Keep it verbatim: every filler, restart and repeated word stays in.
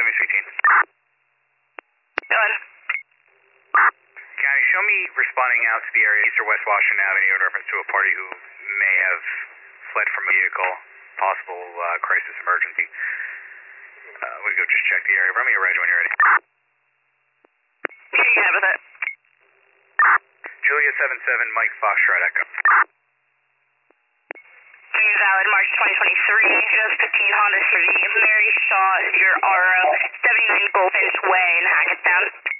Miami eighteen. Done. County, show me responding out to the area east or west Washington Avenue in reference to a party who may have fled from a vehicle, possible uh, crisis emergency. Uh, we go just check the area. Run me a reg when you're ready. You can have with it. Julia seven seven, Mike Foxtrot Echo. Green Valid, March twenty twenty-three, just fifteen Honda C V, Mary Shaw, your R O, seventy-nine Goldfinch Way in Hackettstown.